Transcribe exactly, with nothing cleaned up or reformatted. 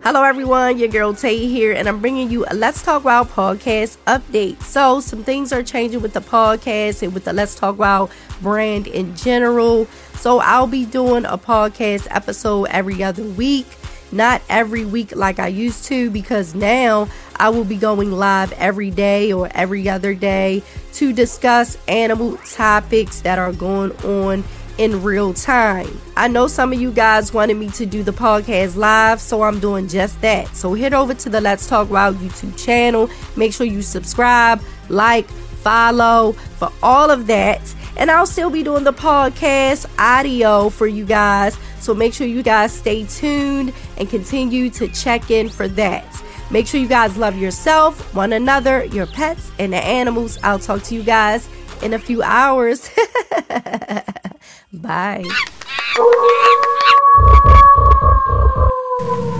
Hello everyone, your girl Tay here, and I'm bringing you a Let's Talk Wild podcast update. So some things are changing with the podcast and with the Let's Talk Wild brand in general. So I'll be doing a podcast episode every other week, not every week like I used to, because now I will be going live every day or every other day to discuss animal topics that are going on in real time. I know some of you guys wanted me to do the podcast live, so I'm doing just that. So head over to the Let's Talk Wild YouTube channel. Make sure you subscribe, like, follow for all of that. And I'll still be doing the podcast audio for you guys. So make sure you guys stay tuned and continue to check in for that. Make sure you guys love yourself, one another, your pets, and the animals. I'll talk to you guys in a few hours. Bye.